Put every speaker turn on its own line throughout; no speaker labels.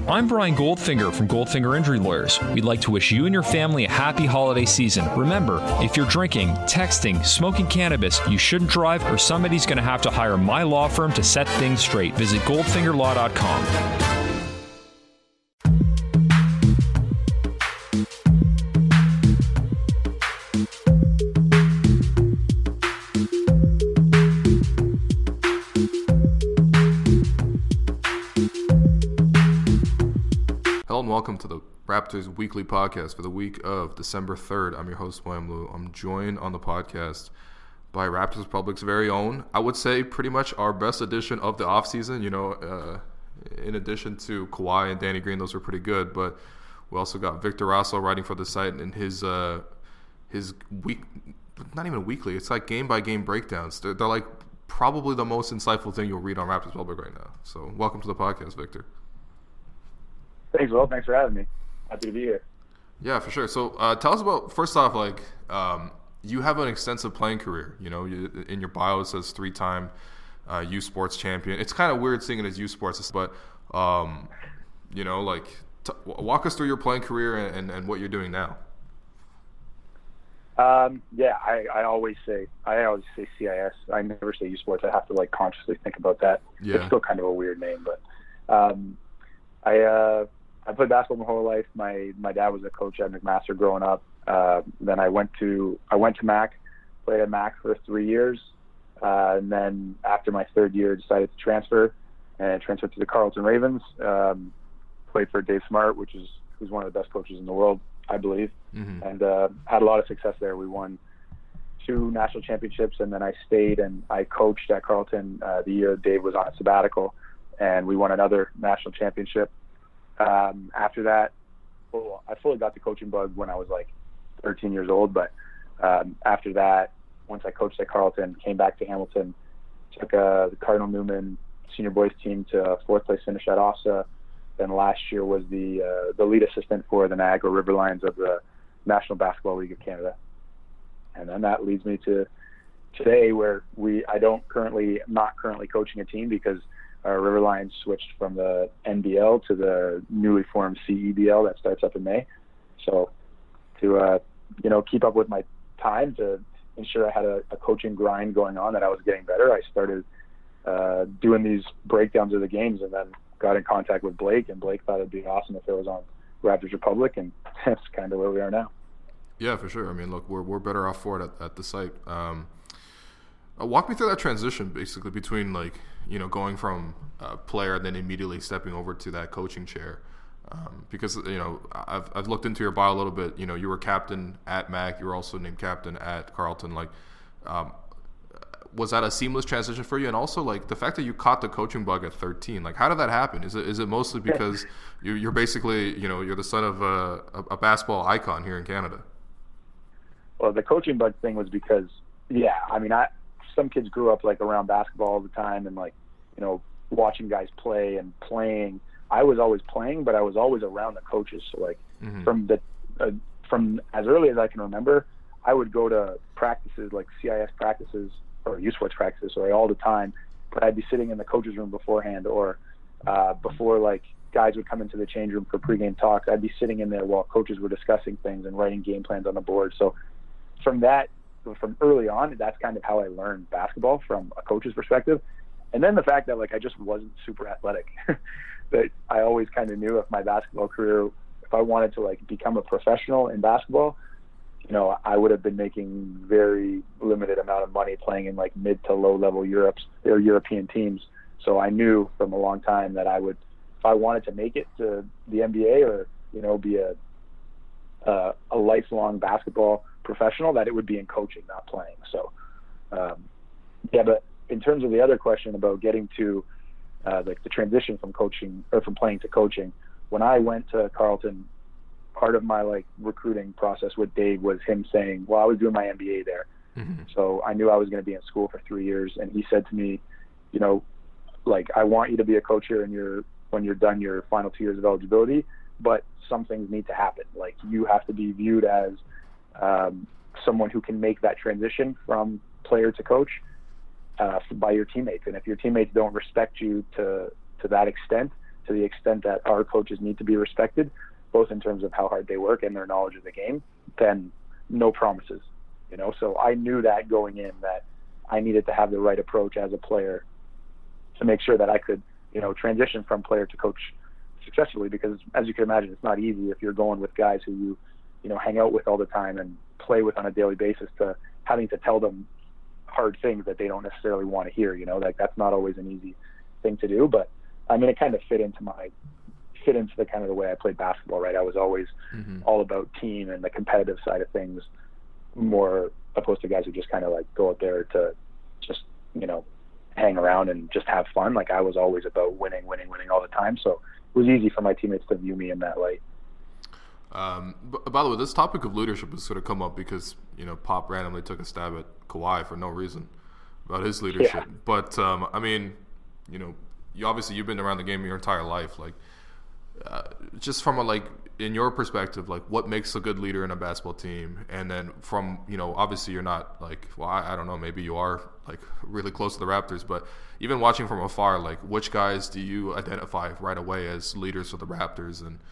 I'm Brian Goldfinger from Goldfinger Injury Lawyers. We'd like to wish you and your family a happy holiday season. Remember, if you're drinking, texting, smoking cannabis, you shouldn't drive, or somebody's going to have to hire my law firm to set things straight. Visit goldfingerlaw.com.
Hello and welcome to the Raptors Weekly Podcast for the week of December 3rd. I'm your host, William Liu. I'm joined on the podcast by Raptors Republic's very own, I would say pretty much our best edition of the offseason. In addition to Kawhi and Danny Green, those were pretty good, but we also got Victor Rosso writing for the site and his week, not even weekly, it's like game-by-game breakdowns. They're like probably the most insightful thing you'll read on Raptors Republic right now. So welcome to the podcast, Victor.
Thanks, Will. Thanks for having me. Happy to be here.
Yeah, for sure. So tell us about, first off, you have an extensive playing career. In your bio it says 3-time U Sports champion. It's kind of weird seeing it as U Sports, but, walk us through your playing career and what you're doing now.
I always say CIS. I never say U Sports. I have to consciously think about that. Yeah. It's still kind of a weird name, but I played basketball my whole life. My dad was a coach at McMaster growing up. Then I went to Mac, played at Mac for 3 years, and then after my third year, decided to transfer to the Carleton Ravens. Played for Dave Smart, who's one of the best coaches in the world, I believe, and had a lot of success there. We won 2 national championships, and then I stayed and I coached at Carleton the year Dave was on a sabbatical, and we won another national championship. After that, I fully got the coaching bug when I was 13 years old. But after that, once I coached at Carleton, came back to Hamilton, took the Cardinal Newman senior boys team to 4th place finish at OSSA. Then last year was the lead assistant for the Niagara River Lions of the National Basketball League of Canada. And then that leads me to today, where not currently coaching a team because River Lions switched from the NBL to the newly formed CEBL that starts up in May. So to keep up with my time, to ensure I had a coaching grind going on, that I was getting better, I started doing these breakdowns of the games, and then got in contact with Blake, and Blake thought it'd be awesome if it was on Raptors Republic, and that's kind of where we are now. Yeah,
for sure. I mean, look, we're better off for it at the site. Walk me through that transition, basically, between going from a player and then immediately stepping over to that coaching chair. Because I've looked into your bio a little bit. You were captain at Mac. You were also named captain at Carleton. Was that a seamless transition for you? And also, the fact that you caught the coaching bug at 13. How did that happen? Is it mostly because you're basically you're the son of a basketball icon here in Canada?
Well, the coaching bug thing was because some kids grew up around basketball all the time and watching guys play and playing. I was always playing, but I was always around the coaches. So from as early as I can remember, I would go to practices, CIS practices or U Sports practices, all the time. But I'd be sitting in the coaches' room beforehand, or before guys would come into the change room for pregame talks. I'd be sitting in there while coaches were discussing things and writing game plans on the board. So from early on, that's kind of how I learned basketball from a coach's perspective. And then the fact that I just wasn't super athletic, that I always kind of knew if my basketball career, if I wanted to become a professional in basketball, I would have been making very limited amount of money playing in mid to low level European teams. So I knew from a long time that if I wanted to make it to the NBA or be a lifelong basketball professional, that it would be in coaching, not playing. So but in terms of the other question about getting to the transition from coaching or from playing to coaching, when I went to Carleton, part of my recruiting process with Dave was him saying, well, I was doing my MBA there. Mm-hmm. So I knew I was going to be in school for 3 years. And he said to me, I want you to be a coach here when you're done your final 2 years of eligibility, but some things need to happen. You have to be viewed as someone who can make that transition from player to coach by your teammates. And if your teammates don't respect you to that extent, to the extent that our coaches need to be respected, both in terms of how hard they work and their knowledge of the game, then no promises. So I knew that going in, that I needed to have the right approach as a player to make sure that I could, transition from player to coach successfully, because as you can imagine, it's not easy if you're going with guys who you hang out with all the time and play with on a daily basis, to having to tell them hard things that they don't necessarily want to hear. Like that's not always an easy thing to do, but I mean, it kind of fit into the kind of the way I played basketball, right? I was always all about team and the competitive side of things, more opposed to guys who just kind of like go out there to just, hang around and just have fun. Like I was always about winning all the time. So it was easy for my teammates to view me in that light.
By the way, this topic of leadership has sort of come up because, Pop randomly took a stab at Kawhi for no reason about his leadership. Yeah. But, I mean, you've been around the game your entire life. Like, just from in your perspective, like what makes a good leader in a basketball team? And then from, obviously you're not like, well, I don't know, maybe you are like really close to the Raptors, but even watching from afar, like which guys do you identify right away as leaders for the Raptors and,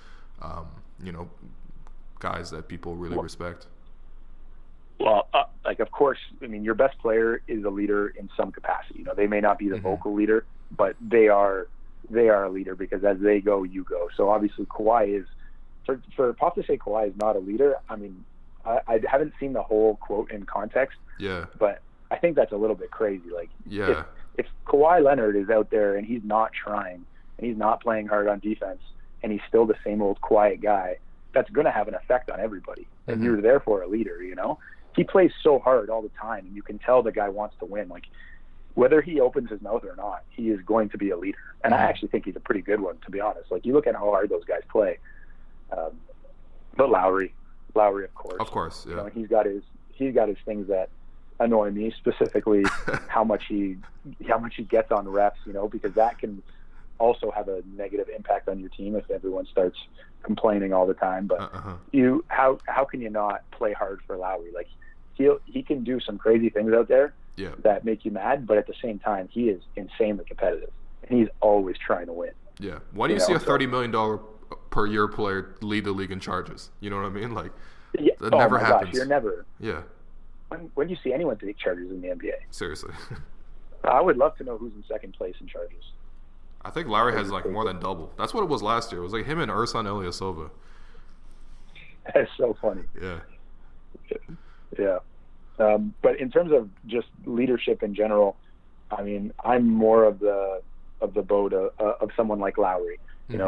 guys that people really respect?
Well, of course, I mean, your best player is a leader in some capacity. They may not be the vocal leader, but they are a leader because as they go, you go. So obviously Kawhi is, for Pop to say Kawhi is not a leader, I mean, I haven't seen the whole quote in context.
Yeah.
But I think that's a little bit crazy. Like,
yeah.
If Kawhi Leonard is out there and he's not trying and he's not playing hard on defense and he's still the same old quiet guy, that's going to have an effect on everybody. And you're therefore a leader, He plays so hard all the time, and you can tell the guy wants to win. Like, whether he opens his mouth or not, he is going to be a leader. And I actually think he's a pretty good one, to be honest. Like, you look at how hard those guys play. But Lowry, of course.
Of course, yeah.
He's got his things that annoy me, specifically how much he gets on reps, because that can also have a negative impact on your team if everyone starts complaining all the time. But how can you not play hard for Lowry? Like he can do some crazy things out there that make you mad, but at the same time he is insanely competitive and he's always trying to win.
Yeah. Why do you see a $30 million per year player lead the league in charges? You know what I mean? Like that never happens.
Gosh, you're never.
Yeah.
When do you see anyone take charges in the NBA?
Seriously.
I would love to know who's in second place in charges.
I think Lowry has like more than double. That's what it was last year. It was like him and Ersan Ilyasova.
That's so funny.
Yeah.
Yeah. But in terms of just leadership in general, I mean, I'm more of the boat of someone like Lowry,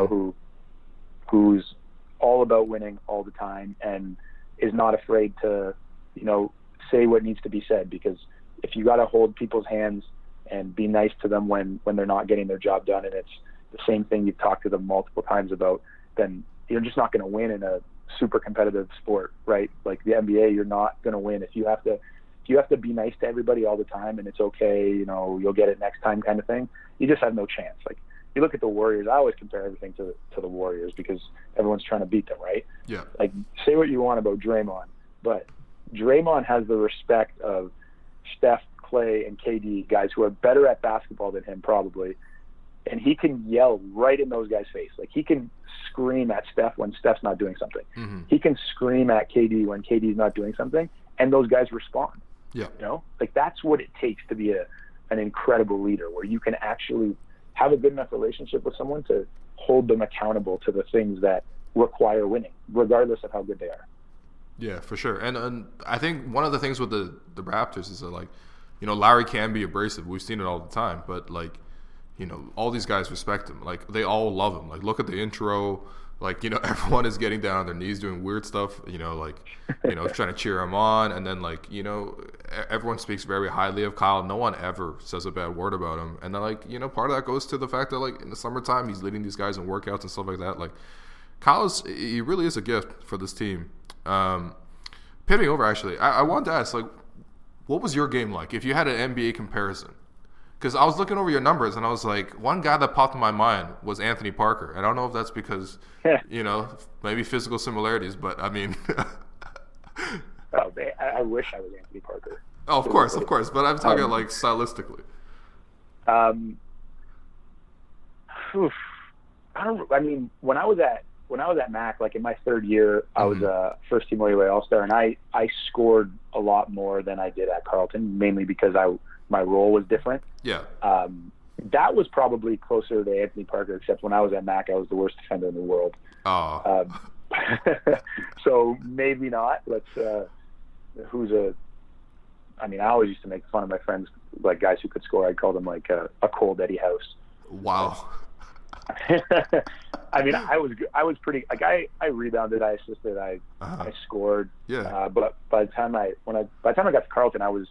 who's all about winning all the time and is not afraid to, say what needs to be said, because if you got to hold people's hands and be nice to them when they're not getting their job done, and it's the same thing you've talked to them multiple times about, then you're just not going to win in a super competitive sport, right? Like the NBA, you're not going to win if you have to be nice to everybody all the time and it's okay, you'll get it next time kind of thing. You just have no chance. Like you look at the Warriors, I always compare everything to the Warriors because everyone's trying to beat them, right?
Yeah.
Like say what you want about Draymond, but Draymond has the respect of Steph, Clay, and KD, guys who are better at basketball than him probably, and he can yell right in those guys' face. Like he can scream at Steph when Steph's not doing something. He can scream at KD when KD's not doing something, and those guys respond.
Yeah.
Like that's what it takes to be an incredible leader, where you can actually have a good enough relationship with someone to hold them accountable to the things that require winning, regardless of how good they are.
Yeah, for sure. And I think one of the things with the Raptors is that, like, Lowry can be abrasive. We've seen it all the time. But, like, all these guys respect him. Like, they all love him. Like, look at the intro. Like, everyone is getting down on their knees doing weird stuff, trying to cheer him on. And then, like, everyone speaks very highly of Kyle. No one ever says a bad word about him. And then, like, part of that goes to the fact that, like, in the summertime, he's leading these guys in workouts and stuff like that. Like, Kyle he really is a gift for this team. Pivoting over, actually, I wanted to ask, like, what was your game like if you had an NBA comparison? Because I was looking over your numbers and I was like, one guy that popped in my mind was Anthony Parker. I don't know if that's because, maybe physical similarities, but I mean.
Oh, man, I wish I was Anthony Parker.
Oh, of course. But I'm talking like stylistically.
I mean, when I was at Mac, like in my third year, I was a first team OUA All-Star, and I scored a lot more than I did at Carleton, mainly because my role was different.
Yeah.
That was probably closer to Anthony Parker, except when I was at Mac, I was the worst defender in the world.
Oh.
So maybe not. I mean, I always used to make fun of my friends, like guys who could score. I'd call them like a cold Eddie House.
Wow.
I mean, I was pretty, like I rebounded, I assisted, I scored.
Yeah.
But by the time I got to Carleton, I was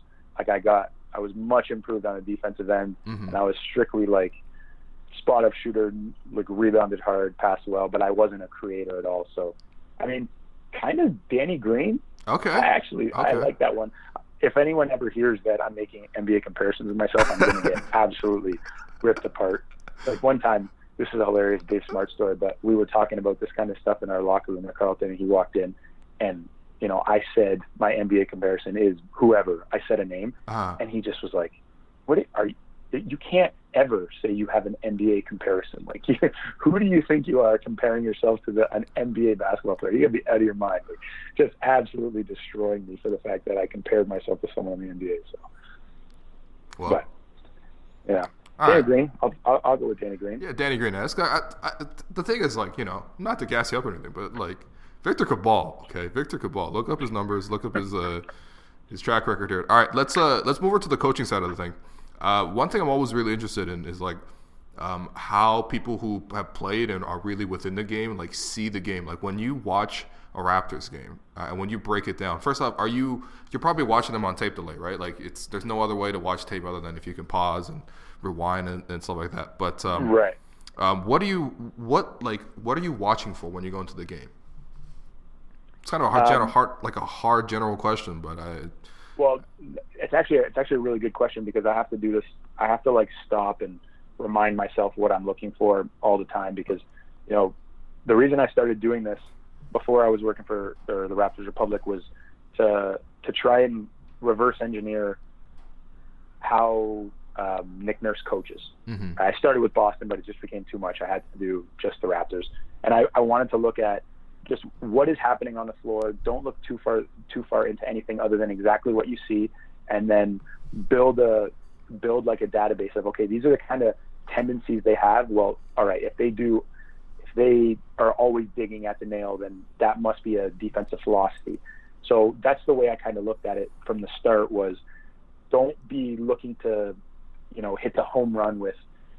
much improved on the defensive end, and I was strictly like spot up shooter, like rebounded hard, passed well, but I wasn't a creator at all. So, I mean, kind of Danny Green.
Okay.
I like that one. If anyone ever hears that I'm making NBA comparisons with myself, I'm going to get absolutely ripped apart. Like one time, this is a hilarious Dave Smart story, but we were talking about this kind of stuff in our locker room at Carleton, and he walked in, and I said my NBA comparison is whoever. I said a name, and he just was like, "What are you? You can't ever say you have an NBA comparison. Like, who do you think you are comparing yourself to an NBA basketball player? You gotta be out of your mind." Like, just absolutely destroying me for the fact that I compared myself to someone in the NBA. So,
well,
but yeah.
All
Danny
right.
Green. I'll go with Danny Green.
Yeah, Danny Green. The thing is, like, not to gas you up or anything, but like Victor Cabal. Okay, Victor Cabal. Look up his numbers. Look up his track record here. All right, let's move over to the coaching side of the thing. One thing I'm always really interested in is like how people who have played and are really within the game like see the game. Like when you watch a Raptors game and when you break it down. First off, you're probably watching them on tape delay, right? Like there's no other way to watch tape other than if you can pause and rewind and stuff like that. But
right.
What are you watching for when you go into the game? It's kind of a hard general question, but
Well, it's actually a really good question because I have to do this. I have to like stop and remind myself what I'm looking for all the time because, the reason I started doing this before I was working for the Raptors Republic was to try and reverse engineer how Nick Nurse coaches.
Mm-hmm.
I started with Boston, but it just became too much. I had to do just the Raptors, and I wanted to look at just what is happening on the floor. Don't look too far into anything other than exactly what you see, and then build like a database of, okay, these are the kind of tendencies they have. Well, all right, if they are always digging at the nail, then that must be a defensive philosophy. So that's the way I kind of looked at it from the start was don't be looking to, hit the home run with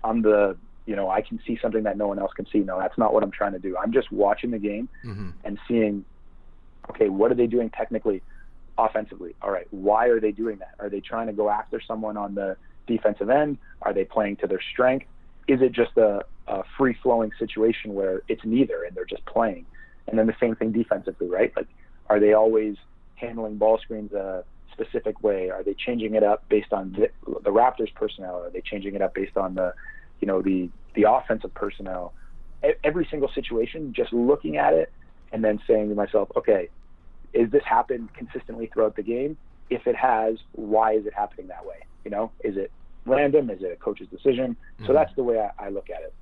I can see something that no one else can see. No, that's not what I'm trying to do. I'm just watching the game and seeing, okay, what are they doing technically, offensively? All right, why are they doing that? Are they trying to go after someone on the defensive end? Are they playing to their strength? Is it just a free-flowing situation where it's neither and they're just playing? And then the same thing defensively, right? Like, are they always handling ball screens a specific way? Are they changing it up based on the Raptors personnel? Are they changing it up based on the offensive personnel? Every single situation, just looking at it and then saying to myself, okay, is this happened consistently throughout the game? If it has, why is it happening that way? Is it random? Is it a coach's decision? So that's the way I look at it.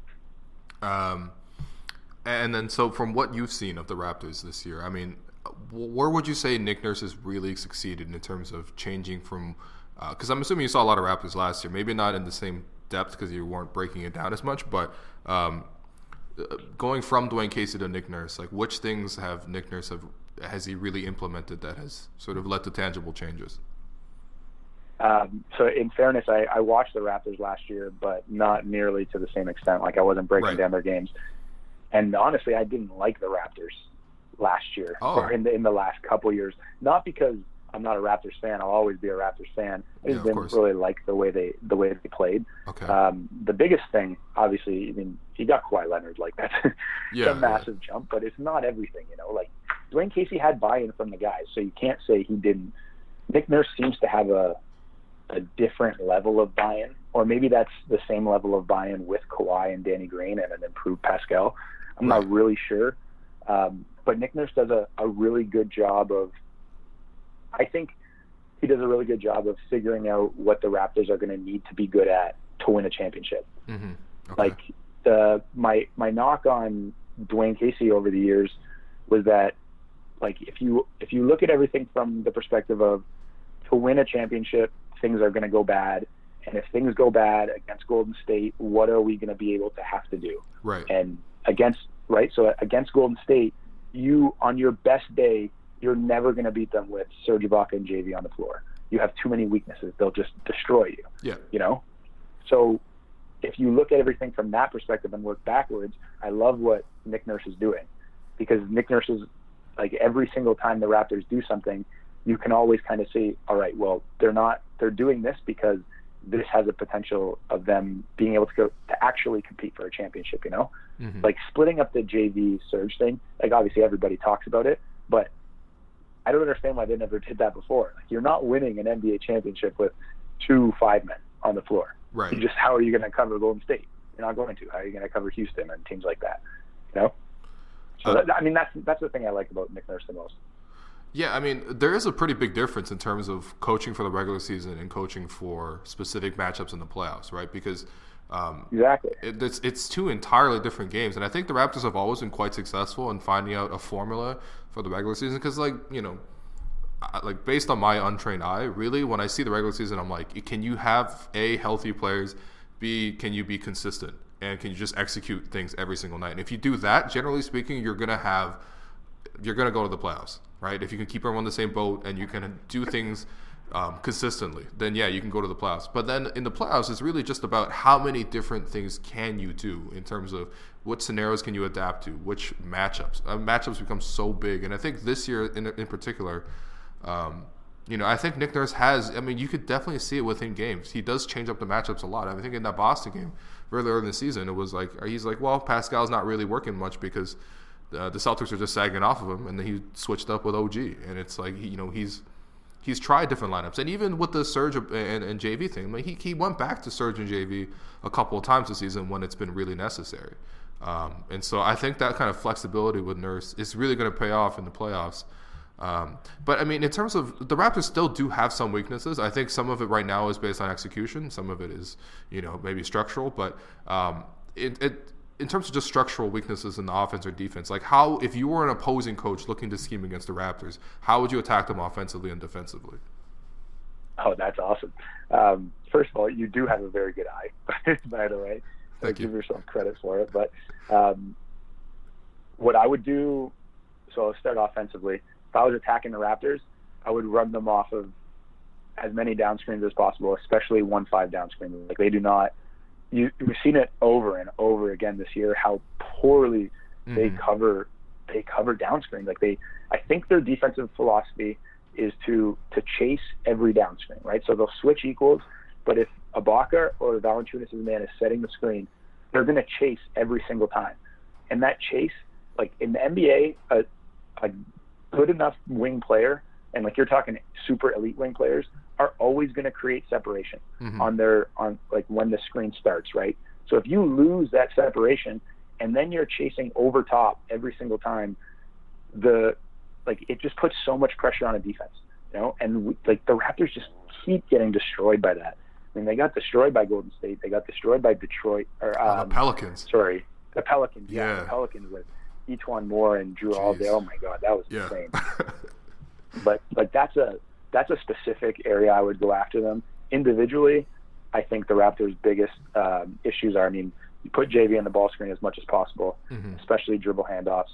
And then, so from what you've seen of the Raptors this year, I mean, where would you say Nick Nurse has really succeeded in terms of changing from because I'm assuming you saw a lot of Raptors last year, maybe not in the same depth because you weren't breaking it down as much, but going from Dwayne Casey to Nick Nurse, like which things have Nick Nurse has he really implemented that has sort of led to tangible changes?
So in fairness, I watched the Raptors last year, but not nearly to the same extent. Like I wasn't breaking down their games. And honestly, I didn't like the Raptors last year or in the last couple years. Not because I'm not a Raptors fan. I'll always be a Raptors fan. I just didn't really like the way they played.
Okay.
The biggest thing, obviously, I mean, he got Kawhi Leonard. Like that's a massive jump, but it's not everything. Like Dwayne Casey had buy-in from the guys, so you can't say he didn't. Nick Nurse seems to have a different level of buy-in, or maybe that's the same level of buy-in with Kawhi and Danny Green and an improved Pascal. I'm not really sure. But Nick Nurse does a really good job of, I think he does a really good job of figuring out what the Raptors are going to need to be good at to win a championship.
Mm-hmm. Okay.
Like my knock on Dwayne Casey over the years was that, like, if you look at everything from the perspective of, to win a championship, things are going to go bad, and if things go bad against Golden State, what are we going to be able to have to do?
Right.
And against Golden State, you, on your best day, you're never going to beat them with Serge Ibaka and JV on the floor. You have too many weaknesses; they'll just destroy you.
Yeah.
You know. So if you look at everything from that perspective and work backwards, I love what Nick Nurse is doing, because Nick Nurse is, like, every single time the Raptors do something, you can always kind of say, all right, well, they're doing this because this has a potential of them being able to actually compete for a championship, you know?
Mm-hmm.
Like, splitting up the JV Surge thing, like, obviously everybody talks about it, but I don't understand why they never did that before. Like, you're not winning an NBA championship with 2 5-men on the floor.
Right.
How are you going to cover Golden State? You're not going to. How are you going to cover Houston and teams like that? You know? So that's the thing I like about Nick Nurse the most.
Yeah, I mean, there is a pretty big difference in terms of coaching for the regular season and coaching for specific matchups in the playoffs, right? Because
exactly,
it's 2 entirely different games, and I think the Raptors have always been quite successful in finding out a formula for the regular season. Because, like, you know, like, based on my untrained eye, really, when I see the regular season, I'm like, can you have A, healthy players, B, can you be consistent, and can you just execute things every single night? And if you do that, generally speaking, you're gonna go to the playoffs, right? If you can keep everyone in the same boat and you can do things consistently, then yeah, you can go to the playoffs. But then in the playoffs, it's really just about how many different things can you do in terms of what scenarios can you adapt to, which matchups. Matchups become so big, and I think this year in particular, you know, I think Nick Nurse has. I mean, you could definitely see it within games. He does change up the matchups a lot. I think in that Boston game, really early in the season, it was like he's like, well, Pascal's not really working much because the Celtics are just sagging off of him, and then he switched up with OG, and it's like he's tried different lineups, and even with the Serge and JV thing, like he went back to Serge and JV a couple of times this season when it's been really necessary, and so I think that kind of flexibility with Nurse is really going to pay off in the playoffs. But I mean, in terms of the Raptors, still do have some weaknesses. I think some of it right now is based on execution. Some of it is, you know, maybe structural. But in terms of just structural weaknesses in the offense or defense, like how, if you were an opposing coach looking to scheme against the Raptors, how would you attack them offensively and defensively?
Oh, that's awesome. First of all, you do have a very good eye, by the way. So give yourself credit for it. But what I would do, so I'll start offensively. If I was attacking the Raptors, I would run them off of as many down screens as possible, especially 1-5 down screens. Like, they do not. We've seen it over and over again this year how poorly they cover down screen. Like, I think their defensive philosophy is to chase every down screen, right? So they'll switch equals, but if Ibaka or Valanciunas' man is setting the screen, they're going to chase every single time. And that chase, like in the NBA, a good enough wing player, and like you're talking super elite wing players, are always going to create separation on like when the screen starts, right? So if you lose that separation and then you're chasing over top every single time, it just puts so much pressure on a defense, you know? And the Raptors just keep getting destroyed by that. I mean, they got destroyed by Golden State. They got destroyed by Detroit.
The Pelicans.
Sorry, the Pelicans.
Yeah.
The Pelicans with Etuan Moore and Drew Holiday. Oh my God, that was insane. But that's a specific area I would go after them. Individually, I think the Raptors' biggest issues are, I mean, you put JV on the ball screen as much as possible, especially dribble handoffs.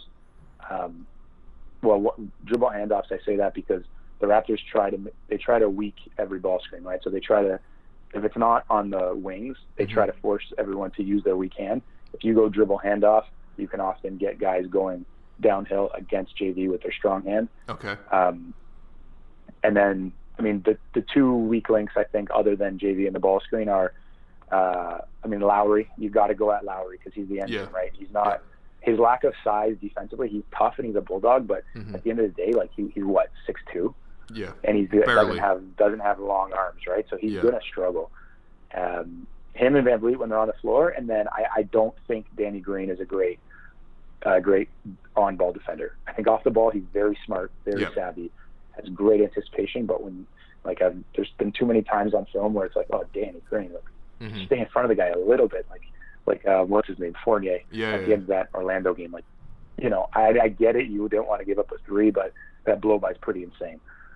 Dribble handoffs, I say that because the Raptors try to weak every ball screen, right? So they try to, if it's not on the wings, they try to force everyone to use their weak hand. If you go dribble handoff, you can often get guys going downhill against JV with their strong hand.
Okay.
And then, I mean, the two weak links, I think, other than JV and the ball screen are, Lowry. You've got to go at Lowry because he's the engine, right? He's not, his lack of size defensively, he's tough and he's a bulldog, but at the end of the day, like he's what, 6'2"?
Yeah.
And he doesn't have long arms, right? So he's going to struggle. Him and Van Vliet when they're on the floor, and then I don't think Danny Green is a great on-ball defender. I think off the ball he's very smart, very savvy, has great anticipation, but when there's been too many times on film where it's like, oh, Danny Green, stay in front of the guy a little bit. Like, what's his name, Fournier, at the end of that Orlando game. Like, you know, I get it. You don't want to give up a 3, but that blow by is pretty insane.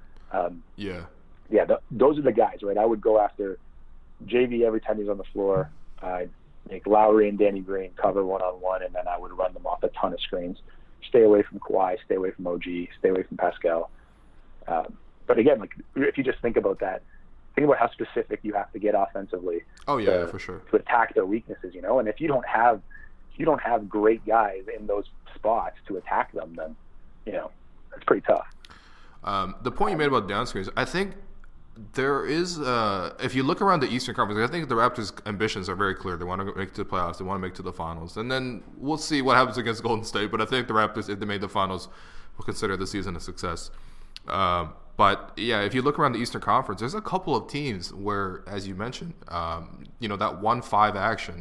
Those are the guys, right? I would go after JV every time he's on the floor. I'd make Lowry and Danny Green cover one-on-one, and then I would run them off a ton of screens. Stay away from Kawhi, stay away from OG, stay away from Pascal. But again, like, if you just think about that, think about how specific you have to get offensively.
For sure.
To attack their weaknesses, you know. And if you don't have great guys in those spots to attack them, then, you know, it's pretty tough.
The point you made about down screens, I think there is, if you look around the Eastern Conference, I think the Raptors' ambitions are very clear. They want to make it to the playoffs. They want to make it to the finals. And then we'll see what happens against Golden State. But I think the Raptors, if they made the finals, will consider the season a success. But, yeah, if you look around the Eastern Conference, there's a couple of teams where, as you mentioned, you know, that 1-5 action,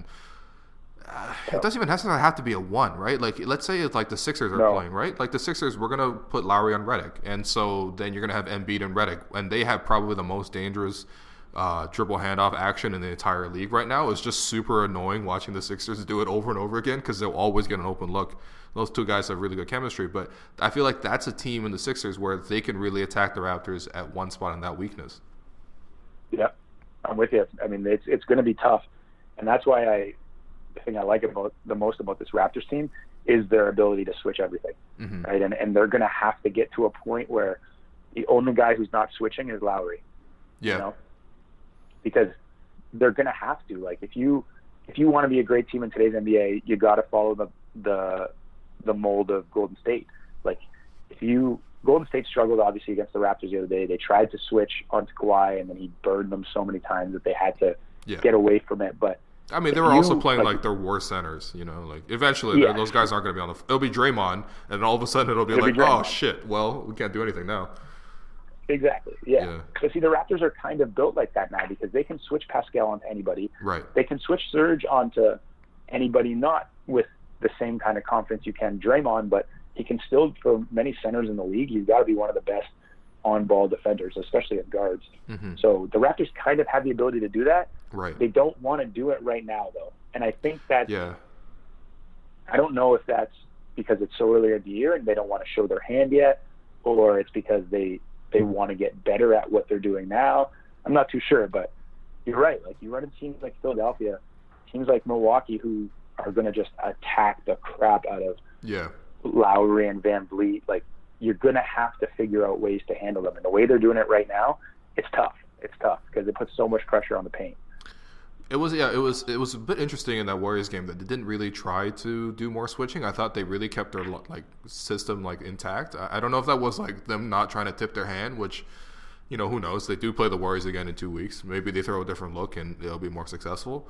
it doesn't even necessarily have to be a 1, right? Like, let's say it's like the Sixers are playing, right? Like the Sixers, we're going to put Lowry on Redick. And so then you're going to have Embiid and Redick. And they have probably the most dangerous dribble handoff action in the entire league right now. It's just super annoying watching the Sixers do it over and over again because they'll always get an open look. Those two guys have really good chemistry. But I feel like that's a team in the Sixers where they can really attack the Raptors at one spot in that weakness.
Yeah, I'm with you. I mean, it's going to be tough. And that's why the thing I like the most about this Raptors team is their ability to switch everything, right? And they're going to have to get to a point where the only guy who's not switching is Lowry.
Yeah.
You know? Because they're going to have to. Like, if you want to be a great team in today's NBA, you got to follow the mold of Golden State. Like, Golden State struggled obviously against the Raptors the other day. They tried to switch onto Kawhi, and then he burned them so many times that they had to get away from it. But
I mean, they were also playing like their worst centers, you know. Like, eventually, those guys aren't going to be on the. It'll be Draymond, and all of a sudden, it'll be oh shit! Well, we can't do anything now.
Exactly. Yeah. But see, the Raptors are kind of built like that now because they can switch Pascal onto anybody.
Right.
They can switch Serge onto anybody, not with the same kind of confidence you can Draymond, but he can still, for many centers in the league, he's got to be one of the best on-ball defenders, especially at guards. So the Raptors kind of have the ability to do that.
Right.
They don't want to do it right now, though. And I think that I don't know if that's because it's so early in the year and they don't want to show their hand yet, or it's because they want to get better at what they're doing now. I'm not too sure, but you're right. Like, you run into teams like Philadelphia, teams like Milwaukee, who are going to just attack the crap out of Lowry and Van Vliet. Like, you're going to have to figure out ways to handle them. And the way they're doing it right now, it's tough. It's tough because it puts so much pressure on the paint.
It was a bit interesting in that Warriors game that they didn't really try to do more switching. I thought they really kept their system intact. I don't know if that was them not trying to tip their hand, which, you know, who knows? They do play the Warriors again in 2 weeks. Maybe they throw a different look and they'll be more successful.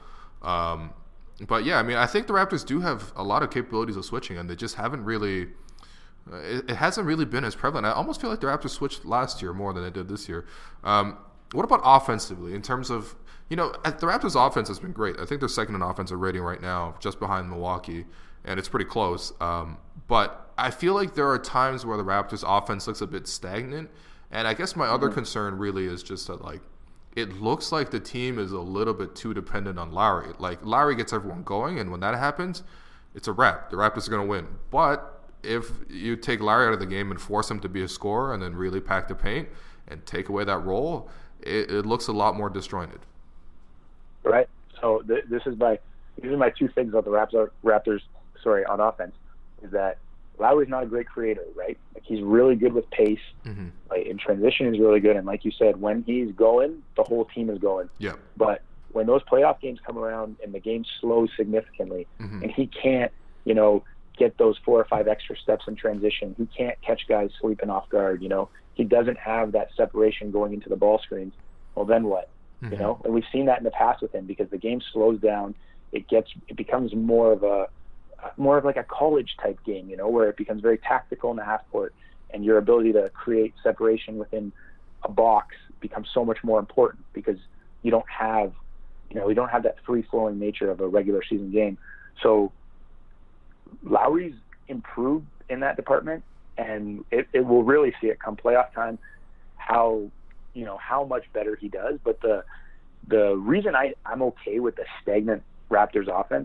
But yeah, I mean, I think the Raptors do have a lot of capabilities of switching, and they just haven't really. It hasn't really been as prevalent. I almost feel like the Raptors switched last year more than they did this year. What about offensively in terms of, you know, the Raptors' offense has been great. I think they're second in offensive rating right now, just behind Milwaukee, and it's pretty close. But I feel like there are times where the Raptors' offense looks a bit stagnant, and I guess my other concern really is just that, it looks like the team is a little bit too dependent on Lowry. Like, Lowry gets everyone going, and when that happens, it's a wrap. The Raptors are going to win. But if you take Lowry out of the game and force him to be a scorer and then really pack the paint and take away that role, it looks a lot more disjointed.
Right. So these are my two things about the Raptors on offense, is that Lowry's not a great creator, right? Like, he's really good with pace. Like, in transition, he's really good. And like you said, when he's going, the whole team is going.
Yeah.
But when those playoff games come around and the game slows significantly, and he can't, you know, get those 4 or 5 extra steps in transition, he can't catch guys sleeping off guard, you know, he doesn't have that separation going into the ball screens. Well, then what? You know, and we've seen that in the past with him because the game slows down. It becomes more of like a college type game, you know, where it becomes very tactical in the half court, and your ability to create separation within a box becomes so much more important because you don't have that free flowing nature of a regular season game. So Lowry's improved in that department, and it will really see it come playoff time how much better he does. But the reason I'm okay with the stagnant Raptors offense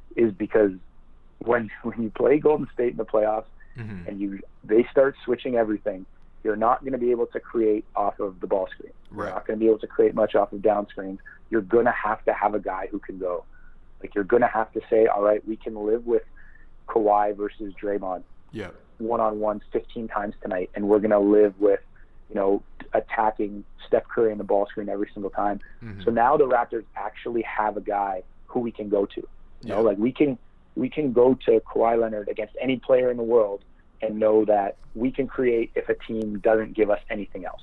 is because when you play Golden State in the playoffs and they start switching everything, you're not going to be able to create off of the ball screen. You're not going to be able to create much off of down screens. You're going to have a guy who can go. Like, you're going to have to say, all right, we can live with Kawhi versus Draymond one-on-ones 15 times tonight, and we're going to live with, attacking Steph Curry in the ball screen every single time. So now the Raptors actually have a guy who we can go to. You know, like we can go to Kawhi Leonard against any player in the world and know that we can create if a team doesn't give us anything else.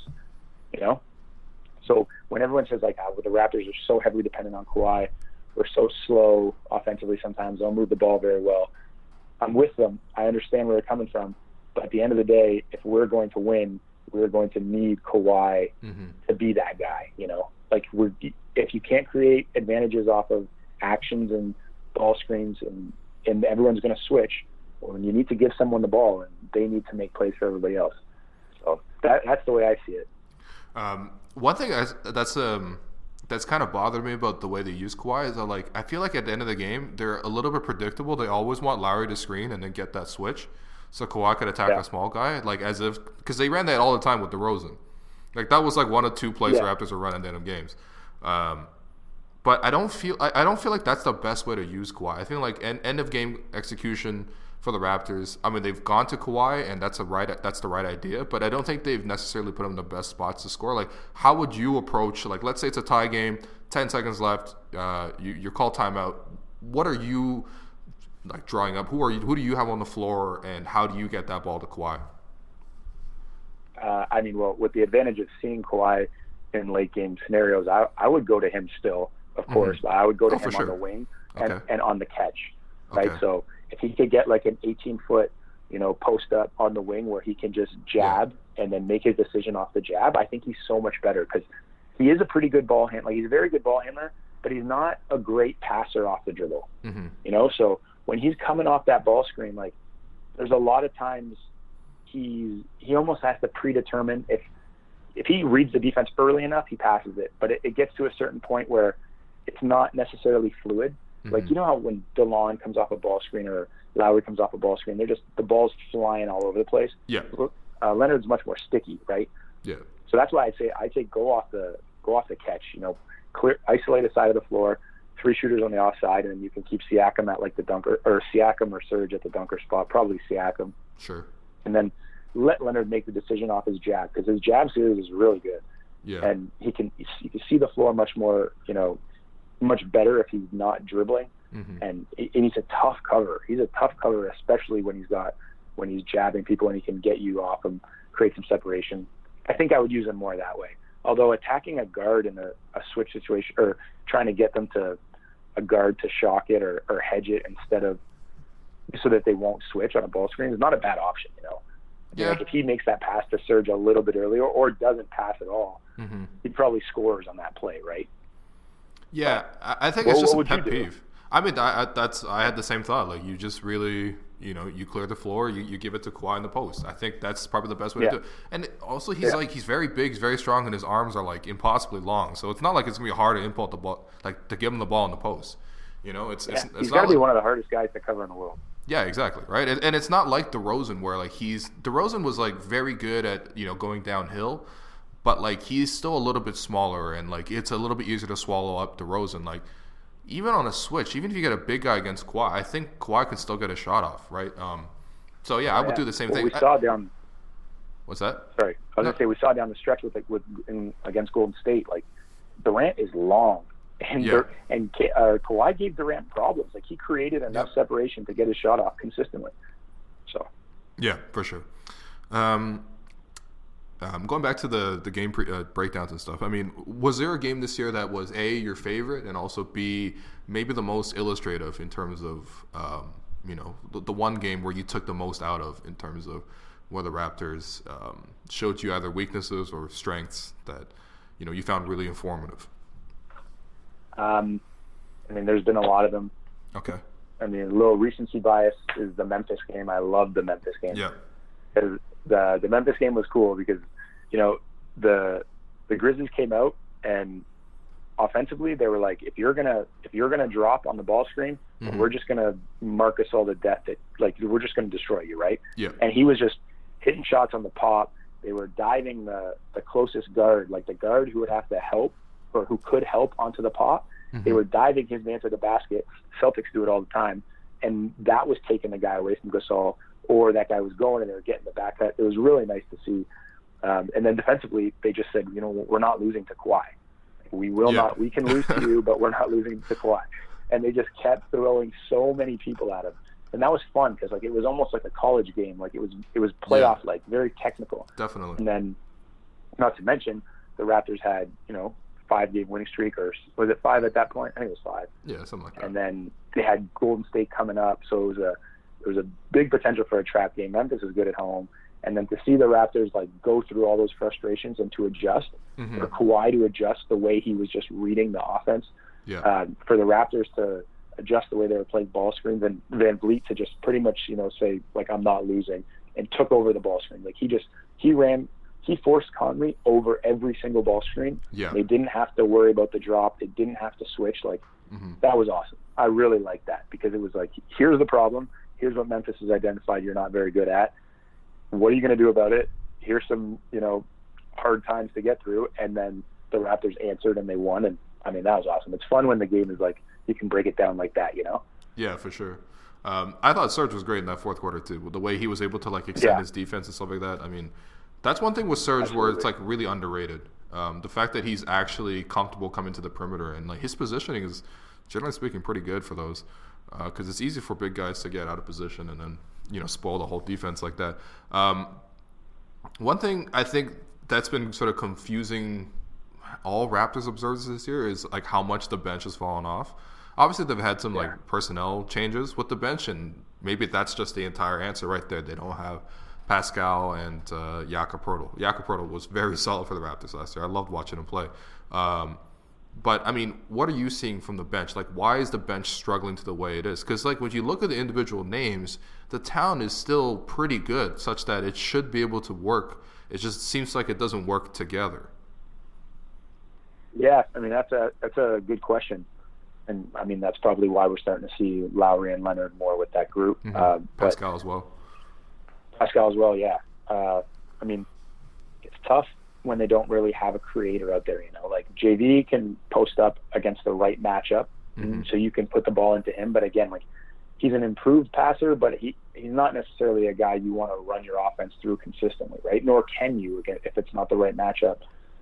So when everyone says like, the Raptors are so heavily dependent on Kawhi, we're so slow offensively sometimes, they'll move the ball very well. I'm with them. I understand where they're coming from. But at the end of the day, if we're going to win, we're going to need Kawhi to be that guy. Like, if you can't create advantages off of actions and ball screens and everyone's going to switch, well, you need to give someone the ball and they need to make plays for everybody else. So that's the way I see it.
One thing that's kind of bothered me about the way they use Kawhi is that, I feel like at the end of the game, they're a little bit predictable. They always want Lowry to screen and then get that switch so Kawhi could attack a small guy, because they ran that all the time with DeRozan. Like, that was one of two plays the Raptors were running at the end of games. But I don't feel like that's the best way to use Kawhi. I think end of game execution for the Raptors, I mean, they've gone to Kawhi, and that's the right idea, but I don't think they've necessarily put him in the best spots to score. Like, how would you approach, let's say it's a tie game, 10 seconds left, you call timeout. What are you drawing up? Who do you have on the floor, and how do you get that ball to Kawhi?
With the advantage of seeing Kawhi in late game scenarios, I would go to him still, of course, but I would go to him on the wing and on the catch, right? Okay. So if he could get an 18-foot, post up on the wing where he can just jab and then make his decision off the jab, I think he's so much better, because he is a pretty good ball handler. He's a very good ball handler, but he's not a great passer off the dribble. So when he's coming off that ball screen, there's a lot of times he almost has to predetermine if he reads the defense early enough, he passes it. But it gets to a certain point where it's not necessarily fluid. How when DeLon comes off a ball screen or Lowry comes off a ball screen, the ball's flying all over the place. Yeah. Leonard's much more sticky, right? Yeah. So that's why I'd say go off the catch. Clear, isolate a side of the floor, 3 shooters on the offside, and you can keep Siakam at the dunker, or Siakam or Serge at the dunker spot. Probably Siakam. Sure. And then let Leonard make the decision off his jab, because his jab series is really good. Yeah. And you can see the floor much more, much better if he's not dribbling. And he's a tough cover. He's a tough cover, especially when he's jabbing people and he can get you off him, create some separation. I think I would use him more that way. Although attacking a guard in a switch situation, or trying to get them to a guard to shock it or hedge it instead of, so that they won't switch on a ball screen, is not a bad option. Yeah. If he makes that pass to Serge a little bit earlier, or doesn't pass at all, he probably scores on that play, right?
Yeah, I think it's just a pet peeve. I mean, I had the same thought. You just really, you clear the floor, you give it to Kawhi in the post. I think that's probably the best way to do it. And also, he's very big, he's very strong, and his arms are impossibly long. So it's not like it's gonna be hard to impulse the ball, to give him the ball in the post. It's
got to be one of the hardest guys to cover in the world.
Yeah, exactly, right. And it's not like DeRozan, where DeRozan was very good at going downhill. But he's still a little bit smaller, and it's a little bit easier to swallow up DeRozan. Even on a switch, even if you get a big guy against Kawhi, I think Kawhi can still get a shot off, right? I would do the same thing.
We saw down.
What's that?
Sorry, I was gonna say we saw down the stretch against Golden State. Durant is long, and Kawhi gave Durant problems. He created enough separation to get his shot off consistently. So. Yeah,
for sure. Going back to the game breakdowns and stuff, I mean, was there a game this year that was A, your favorite, and also B, maybe the most illustrative in terms of, the one game where you took the most out of in terms of where the Raptors showed you either weaknesses or strengths that, you found really informative?
There's been a lot of them. Okay. A little recency bias is the Memphis game. I love the Memphis game. Yeah. Because the Memphis game was cool because, the Grizzlies came out and offensively, they were like, if you're gonna drop on the ball screen, we're just gonna mark us all to death. That like we're just gonna destroy you, right?
Yeah.
And he was just hitting shots on the pop. They were diving the closest guard, like the guard who would have to help or who could help onto the pop. They were diving his man to the basket. Celtics do it all the time, and that was taking the guy away from Gasol, or that guy was going and they were getting the back cut. It was really nice to see. And then defensively, they just said, we're not losing to Kawhi. We will not. We can lose to you, but we're not losing to Kawhi. And they just kept throwing so many people at him, and that was fun because like it was almost like a college game. Like it was playoff, like very technical.
Definitely.
And then, not to mention, the Raptors had 5-game winning streak, or was it 5 at that point? I think it was 5.
Yeah, something like that.
And then they had Golden State coming up, so it was a big potential for a trap game. Memphis is good at home. And then to see the Raptors like go through all those frustrations and to adjust, for Kawhi to adjust the way he was just reading the offense, for the Raptors to adjust the way they were playing ball screens, and Van Vliet to just pretty much say like I'm not losing, and took over the ball screen. Like he forced Conley over every single ball screen.
Yeah.
They didn't have to worry about the drop. They didn't have to switch. Like that was awesome. I really liked that because it was like, here's the problem. Here's what Memphis has identified you're not very good at. What are you going to do about it? Here's some, hard times to get through. And then the Raptors answered and they won. And I mean, that was awesome. It's fun when the game is like, you can break it down like that,
Yeah, for sure. I thought Serge was great in that fourth quarter too. The way he was able to like extend his defense and stuff like that. I mean, that's one thing with Serge where it's like really underrated. The fact that he's actually comfortable coming to the perimeter, and like his positioning is generally speaking pretty good for those, because it's easy for big guys to get out of position and then spoil the whole defense like that. One thing I think that's been sort of confusing all Raptors observers this year is like how much the bench has fallen off. Obviously, they've had some like personnel changes with the bench, and maybe that's just the entire answer right there. They don't have Pascal and Jakob Poeltl. Jakob Poeltl was very solid for the Raptors last year. I loved watching him play. But, I mean, what are you seeing from the bench? Like, why is the bench struggling to the way it is? Because, like, when you look at the individual names, the talent is still pretty good, such that it should be able to work. It just seems like it doesn't work together.
Yeah, I mean, that's a good question. And, I mean, that's probably why we're starting to see Lowry and Leonard more with that group.
Pascal as well.
Pascal as well, yeah. I mean, it's tough when they don't really have a creator out there, like JV can post up against the right matchup, so you can put the ball into him. But again, like he's an improved passer, but he's not necessarily a guy you want to run your offense through consistently, right? Nor can you, again, if it's not the right matchup.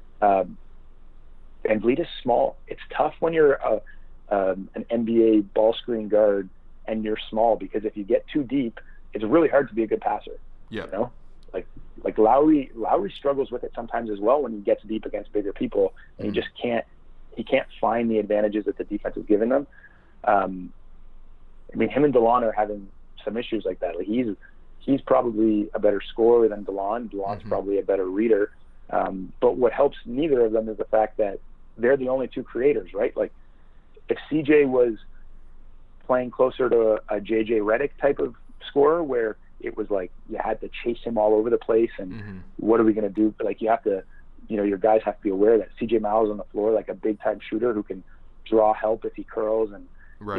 Van Vliet is small. It's tough when you're an NBA ball screen guard and you're small, because if you get too deep, it's really hard to be a good passer.
Yeah.
Like Lowry struggles with it sometimes as well when he gets deep against bigger people, and he just can't find the advantages that the defense has given them. I mean, him and DeLon are having some issues like that. Like he's probably a better scorer than DeLon. DeLon's probably a better reader. But what helps neither of them is the fact that they're the only two creators, right? Like if CJ was playing closer to a JJ Redick type of scorer where it was like you had to chase him all over the place, and what are we going to do? Like you have to, your guys have to be aware that CJ Miles on the floor, like a big time shooter who can draw help if he curls, and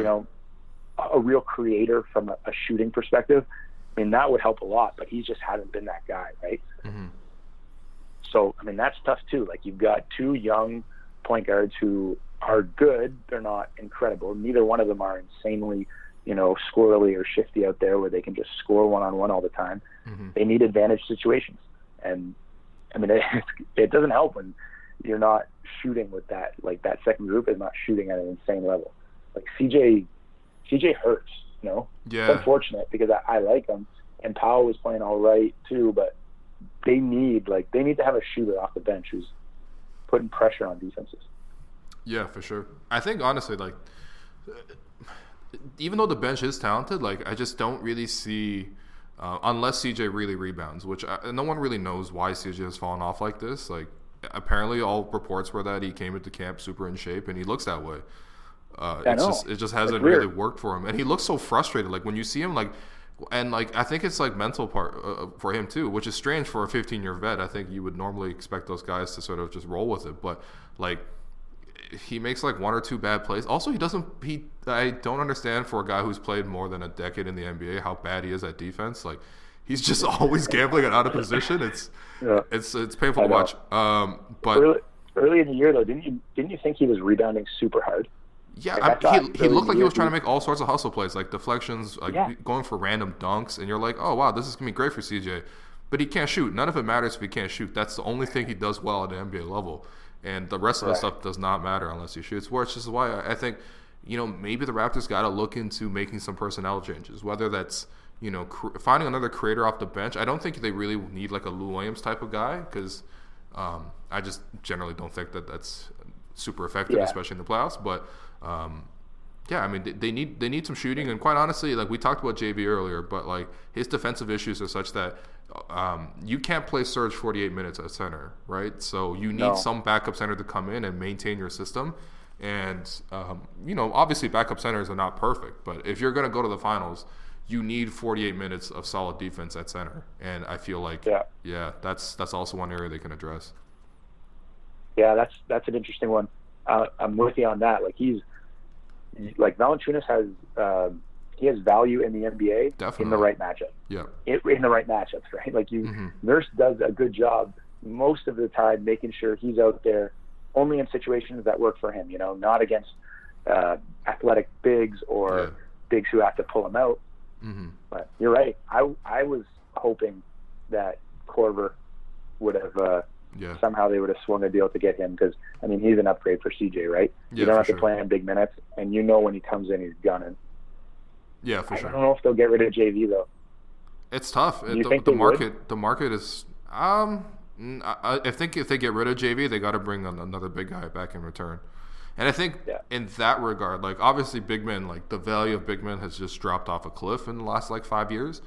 a real creator from a shooting perspective. I mean, that would help a lot, but he just hasn't been that guy, right? So I mean, that's tough too. Like you've got two young point guards who are good. They're not incredible. Neither one of them are insanely squirrely or shifty out there where they can just score one-on-one all the time. They need advantage situations. And I mean, it doesn't help when you're not shooting with that, like that second group is not shooting at an insane level. Like CJ hurts, Yeah. It's unfortunate because I like him, and Powell was playing all right too, but they need to have a shooter off the bench who's putting pressure on defenses.
Yeah, for sure. I think honestly, like, even though the bench is talented, like I just don't really see, unless CJ really rebounds, which no one really knows why CJ has fallen off like this. Like apparently all reports were that he came into camp super in shape and he looks that way. It just hasn't really worked for him, and he looks so frustrated. Like when you see him, like, and like I think it's like mental part for him too, which is strange for a 15-year vet. I think you would normally expect those guys to sort of just roll with it, but like he makes like one or two bad plays. Also, I don't understand for a guy who's played more than a decade in the NBA how bad he is at defense. Like, he's just always gambling and out of position. It's painful to watch. But
early in the year though, didn't you think he was rebounding super hard?
Yeah, he looked like he was trying to make all sorts of hustle plays, like deflections, like going for random dunks, and you're like, oh wow, this is gonna be great for CJ. But he can't shoot. None of it matters if he can't shoot. That's the only thing he does well at the NBA level. And the rest of the stuff does not matter unless he shoots. Which is why I think, maybe the Raptors got to look into making some personnel changes. Whether that's, finding another creator off the bench. I don't think they really need like a Lou Williams type of guy because I just generally don't think that that's super effective, especially in the playoffs. But they need some shooting. And quite honestly, like we talked about JV earlier, but like his defensive issues are such that you can't play Serge 48 minutes at center, right? So you need some backup center to come in and maintain your system. And, obviously backup centers are not perfect, but if you're going to go to the finals, you need 48 minutes of solid defense at center. And I feel like, that's also one area they can address.
Yeah, that's an interesting one. I'm with you on that. Like Valanciunas has he has value in the NBA.
Definitely.
In the right matchup.
Yeah.
In the right matchups, right? Like Nurse does a good job most of the time making sure he's out there only in situations that work for him, not against athletic bigs or bigs who have to pull him out. Mm-hmm. But you're right. I was hoping that Korver would have somehow they would have swung a deal to get him because, he's an upgrade for CJ, right?
Yeah,
you don't have to play him big minutes, and when he comes in, he's gunning.
Yeah, for sure.
I don't know if they'll get rid of JV, though.
It's tough. The market is I think if they get rid of JV, they got to bring another big guy back in return. And I think in that regard, like obviously big men, like the value of big men has just dropped off a cliff in the last like 5 years.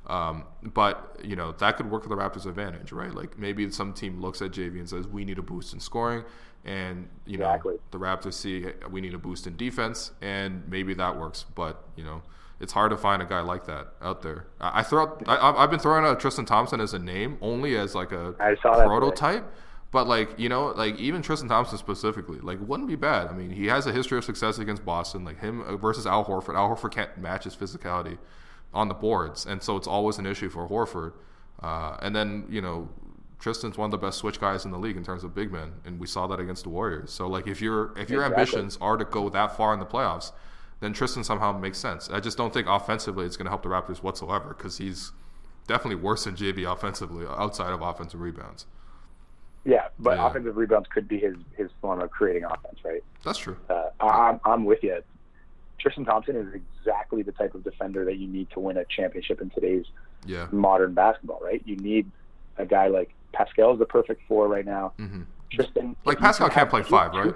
But that could work for the Raptors' advantage, right? Like maybe some team looks at JV and says we need a boost in scoring, and the Raptors see we need a boost in defense, and maybe that works. But it's hard to find a guy like that out there. I've been throwing out Tristan Thompson as a name only as like a prototype. But like even Tristan Thompson specifically, like wouldn't be bad. He has a history of success against Boston, like him versus Al Horford. Al Horford can't match his physicality on the boards, and so it's always an issue for Horford. And then Tristan's one of the best switch guys in the league in terms of big men, and we saw that against the Warriors. So like if your ambitions are to go that far in the playoffs, then Tristan somehow makes sense. I just don't think offensively it's going to help the Raptors whatsoever because he's definitely worse than JV offensively outside of offensive rebounds.
Yeah, but offensive rebounds could be his form of creating offense, right?
That's true.
I'm with you. Tristan Thompson is exactly the type of defender that you need to win a championship in today's modern basketball, right? You need a guy like Pascal is the perfect 4 right now. Mm-hmm. Tristan,
like Pascal can't play 5, right?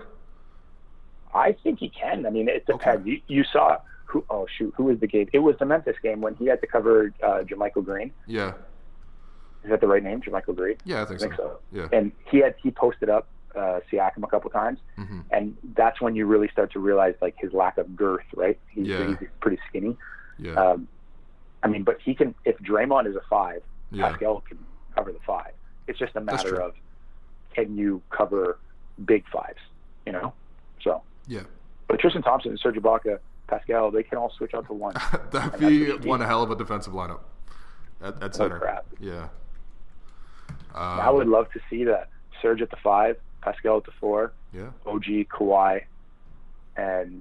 I think he can. It depends. Okay. You saw who was the game? It was the Memphis game when he had to cover JaMychal Green.
Yeah.
Is that the right name, JaMychal Green?
Yeah, I think so. Yeah.
And he posted up Siakam a couple times, and that's when you really start to realize like his lack of girth, right? He's pretty skinny.
Yeah.
But he can. If Draymond is a 5, Pascal can cover the 5. It's just a matter of can you cover big 5s, So.
Yeah.
But Tristan Thompson and Serge Ibaka, Pascal, they can all switch out to 1.
That'd be one hell of a defensive lineup at center.
Crap.
Yeah.
I would love to see that. Serge at the 5, Pascal at the 4, OG, Kawhi, and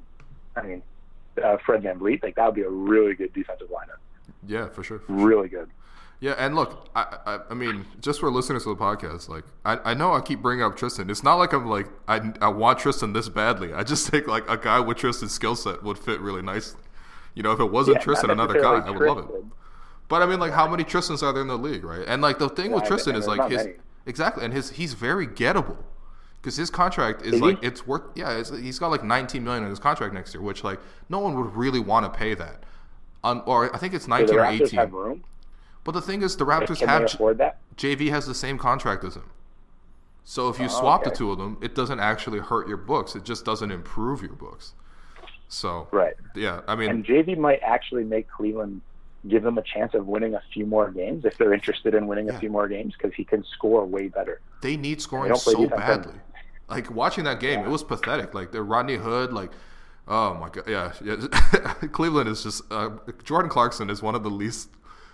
Fred VanVleet. Like that would be a really good defensive lineup.
Yeah, for sure.
Really good.
Yeah, and look, I just for listeners to the podcast, like I know I keep bringing up Tristan. It's not like I'm like I want Tristan this badly. I just think like a guy with Tristan's skill set would fit really nicely. If it wasn't Tristan, another guy, I would love it. But like how many Tristans are there in the league, right? And like the thing with Tristan is like he's very gettable because his contract is like it's worth he's got like $19 million in his contract next year, which like no one would really want to pay that. Or I think it's 19 or 18.
Have room?
But the thing is, the Raptors
can they afford that?
JV has the same contract as him. So if you swap the two of them, it doesn't actually hurt your books. It just doesn't improve your books. So yeah,
and JV might actually make Cleveland give them a chance of winning a few more games if they're interested in winning a few more games because he can score way better.
They need scoring so badly. Like watching that game, it was pathetic. Like the Rodney Hood, like, oh my god, yeah. Cleveland is just Jordan Clarkson is one of the least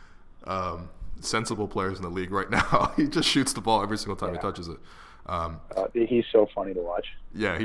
sensible players in the league right now. He just shoots the ball every single time he touches it.
He's so funny to watch.
Yeah,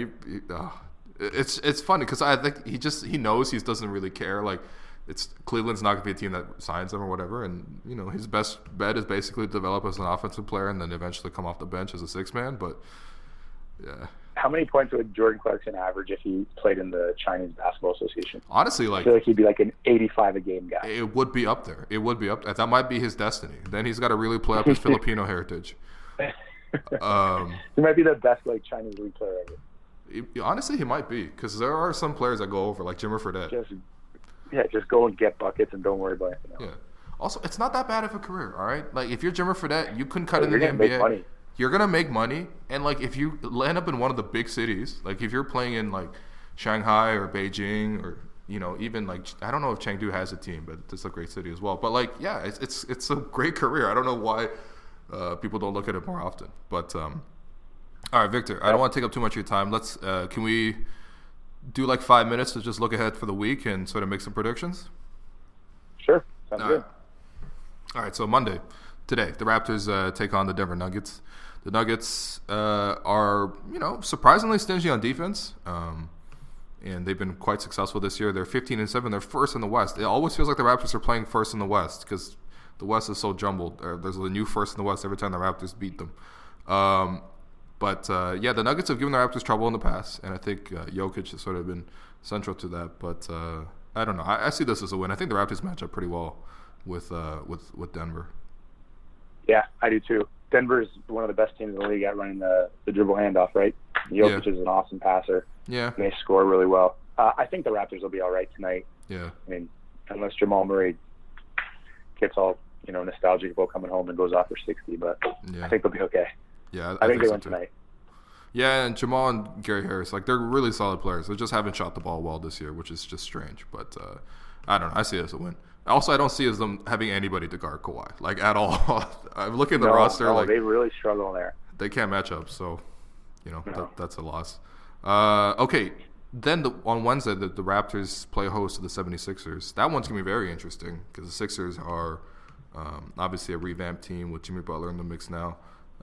it's funny because I think he knows he doesn't really care. Like, it's Cleveland's not going to be a team that signs him or whatever, and his best bet is basically to develop as an offensive player and then eventually come off the bench as a sixth man. But yeah,
how many points would Jordan Clarkson average if he played in the Chinese Basketball Association?
Honestly,
I feel like he'd be like an 85 a game guy.
It would be up there. That might be his destiny. Then he's got to really play up his Filipino heritage.
He might be the best like Chinese league player ever.
Honestly, he might be, because there are some players that go over, like Jimmer Fredette.
Just go and get buckets and don't worry about anything else.
Yeah. Also, it's not that bad of a career, all right? Like, if you're Jimmer Fredette, you couldn't cut in the NBA.
Make money.
You're going to make money, and, like, if you land up in one of the big cities, like, if you're playing in, like, Shanghai or Beijing or, even, like, I don't know if Chengdu has a team, but it's a great city as well. But, like, yeah, it's a great career. I don't know why people don't look at it more often. But, all right, Victor, I don't want to take up too much of your time. Let's can we do like 5 minutes to just look ahead for the week and sort of make some predictions?
Sure, sounds good.
All right, so Monday, today, the Raptors take on the Denver Nuggets. The Nuggets are, surprisingly stingy on defense, and they've been quite successful this year. They're 15-7. They're first in the West. It always feels like the Raptors are playing first in the West because the West is so jumbled. There's a new first in the West every time the Raptors beat them. But the Nuggets have given the Raptors trouble in the past, and I think Jokic has sort of been central to that. But I don't know. I see this as a win. I think the Raptors match up pretty well with Denver.
Yeah, I do too. Denver's one of the best teams in the league at running the dribble handoff, right? Jokic is an awesome passer.
Yeah.
And they score really well. I think the Raptors will be all right tonight.
Yeah.
I mean, unless Jamal Murray gets all, nostalgic about coming home and goes off for 60, but I think they'll be okay.
Yeah,
I think they win tonight.
Yeah, and Jamal and Gary Harris, like, they're really solid players. They just haven't shot the ball well this year, which is just strange. But I don't know. I see it as a win. Also, I don't see as them having anybody to guard Kawhi, like, at all. I'm looking at the roster. Like,
they really struggle there.
They can't match up, so, that's a loss. Okay, then on Wednesday, the Raptors play host to the 76ers. That one's going to be very interesting because the Sixers are obviously a revamped team with Jimmy Butler in the mix now.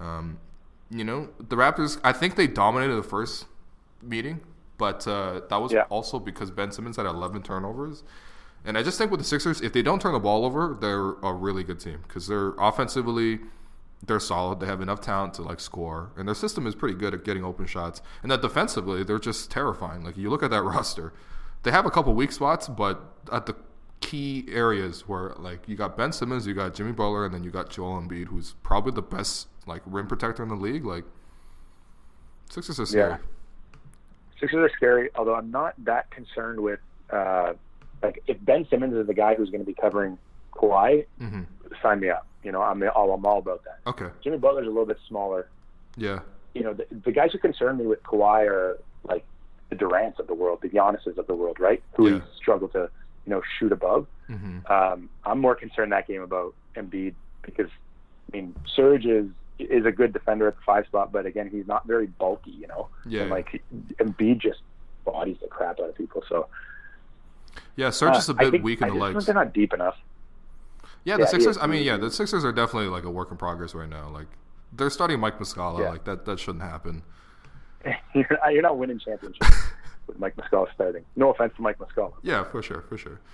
The Raptors, I think they dominated the first meeting, but that was also because Ben Simmons had 11 turnovers. And I just think with the Sixers, if they don't turn the ball over, they're a really good team because they're offensively, they're solid. They have enough talent to, like, score. And their system is pretty good at getting open shots. And that defensively, they're just terrifying. Like, you look at that roster, they have a couple weak spots, but at the key areas where, like, you got Ben Simmons, you got Jimmy Butler, and then you got Joel Embiid, who's probably the best, like, rim protector in the league. Like, Sixers are scary.
Yeah. Sixers are scary, although I'm not that concerned with like, if Ben Simmons is the guy who's going to be covering Kawhi, sign me up. I'm all about that.
Okay.
Jimmy Butler's a little bit smaller.
Yeah.
The guys who concern me with Kawhi are, like, the Durants of the world, the Giannis's of the world, right? Who struggle to, shoot above. I'm more concerned that game about Embiid because, Serge is a good defender at the 5 spot, but again, he's not very bulky,
Yeah.
And, like, Embiid just bodies the crap out of people, so.
Yeah, Serge is a bit weak in the legs.
They're not deep enough.
Yeah, the Sixers. The Sixers are definitely, like, a work in progress right now. Like, they're starting Mike Muscala. Yeah. Like, that shouldn't happen.
You're not winning championships with Mike Muscala starting. No offense to Mike Muscala.
Yeah, for sure.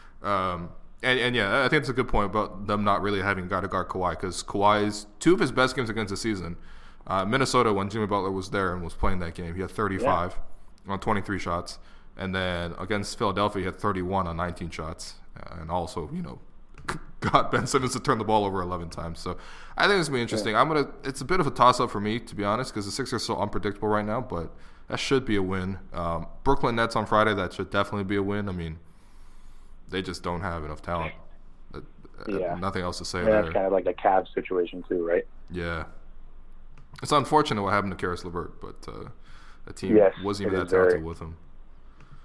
And yeah, I think it's a good point about them not really having got to guard Kawhi because Kawhi's 2 of his best games against the season, Minnesota, when Jimmy Butler was there and was playing that game, he had 35 on 23 shots. And then against Philadelphia, he had 31 on 19 shots. And also, got Ben Simmons to turn the ball over 11 times. So I think it's going to be interesting. Yeah. It's a bit of a toss-up for me, to be honest, because the Sixers are so unpredictable right now. But that should be a win. Brooklyn Nets on Friday, that should definitely be a win. They just don't have enough talent. Nothing else to say there.
That's kind of like the Cavs situation too, right?
Yeah. It's unfortunate what happened to Karis LeVert, but the team wasn't even that talented with him.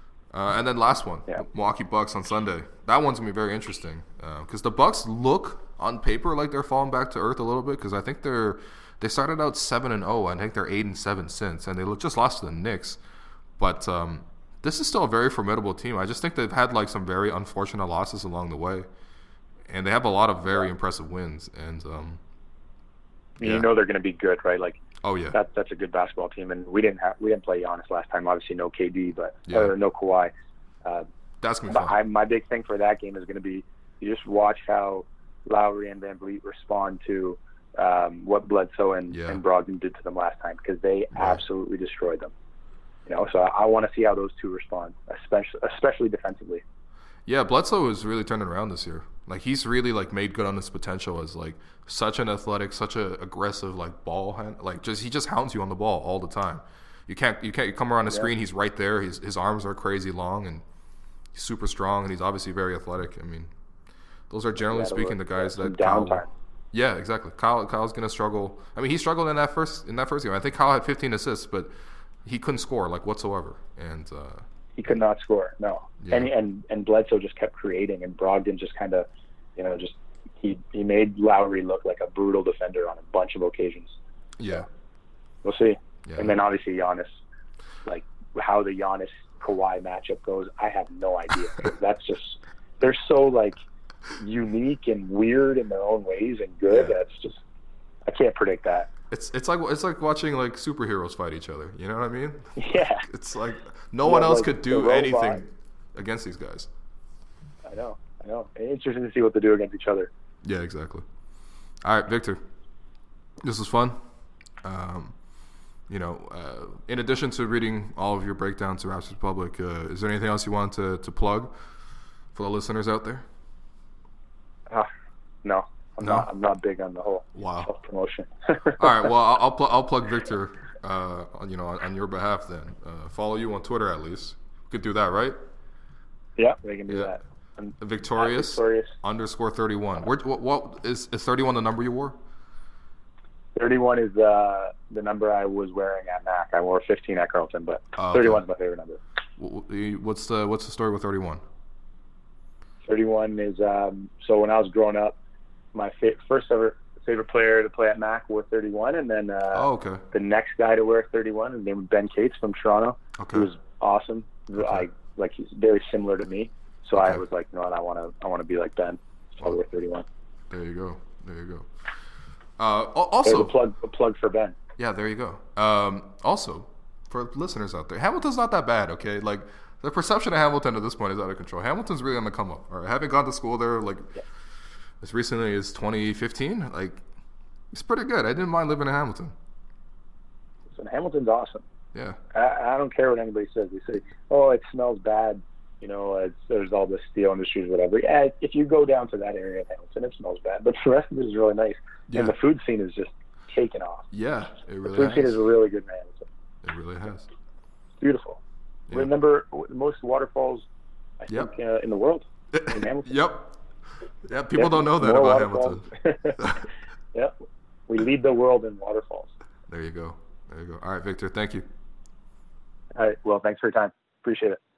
And then last one, Milwaukee Bucks on Sunday. That one's going to be very interesting because the Bucks look on paper like they're falling back to earth a little bit because I think they started out 7-0. I think they're 8-7 since, and they just lost to the Knicks. But this is still a very formidable team. I just think they've had like some very unfortunate losses along the way, and they have a lot of very impressive wins. And
you know they're going to be good, right? Like,
oh yeah,
that's a good basketball team. And we didn't play Giannis last time. Obviously, no KD, or no Kawhi.
That's gonna be fun.
My big thing for that game is going to be you just watch how Lowry and VanVleet respond to what Bledsoe and Brogdon did to them last time, because they absolutely destroyed them. You know, so I want to see how those two respond, especially defensively.
Yeah, Bledsoe is really turning around this year. Like, he's really like made good on his potential as like such an athletic, such a aggressive like ball hand. Like, he just hounds you on the ball all the time. You come around the screen, he's right there. His arms are crazy long, and he's super strong, and he's obviously very athletic. I mean, those are generally speaking the guys that
downtime.
Yeah, exactly. Kyle's gonna struggle. I mean, he struggled in that first game. I think Kyle had 15 assists, but he couldn't score like whatsoever, and
he could not score. No, and Bledsoe just kept creating, and Brogdon just kind of, he made Lowry look like a brutal defender on a bunch of occasions.
Yeah,
we'll see.
Yeah.
And then obviously Giannis, like how the Giannis Kawhi matchup goes, I have no idea. That's just, they're so like unique and weird in their own ways and good.
Yeah.
That's just, I can't predict that.
It's like watching like superheroes fight each other. You know what I mean?
Yeah.
It's like no one else could do anything against these guys.
I know. It's interesting to see what they do against each other.
Yeah, exactly. All right, Victor. This was fun. In addition to reading all of your breakdowns to Raptors Republic, is there anything else you want to plug for the listeners out there?
No. I'm not big on the whole self-promotion.
All right, well, I'll plug Victor, on your behalf then. Follow you on Twitter at least. We could do that, right?
Yeah, we can do that.
Victorious _31. What is 31 the number you wore?
31 is the number I was wearing at Mac. I wore 15 at Carleton, but 31 is my favorite number.
What's the story with 31?
31 is so when I was growing up, my first ever favorite player to play at Mac wore 31, and then the next guy to wear 31 is named Ben Cates from Toronto.
Okay.
He was awesome. He's very similar to me, so I was like, no, I want to be like Ben. So I wear 31.
There you go. Also,
a plug for Ben.
Yeah, there you go. Also, for listeners out there, Hamilton's not that bad, okay? Like, the perception of Hamilton at this point is out of control. Hamilton's really on the come up. All right, I haven't gone to school there as recently as 2015. Like, it's pretty good. I didn't mind living in Hamilton.
So Hamilton's awesome.
Yeah.
I don't care what anybody says. They say, oh, it smells bad. There's all the steel industries, whatever. Yeah, if you go down to that area of Hamilton, it smells bad. But the rest of it is really nice. Yeah. And the food scene is just taken off.
Yeah, it really has.
The food scene is really good in Hamilton.
It really has.
It's beautiful.
Yeah.
Remember the most waterfalls, I think, in the world in Hamilton.
Yep. Yeah, people don't know that about Hamilton.
Yeah, we lead the world in waterfalls.
There you go. All right, Victor, thank you.
All right, well, thanks for your time. Appreciate it.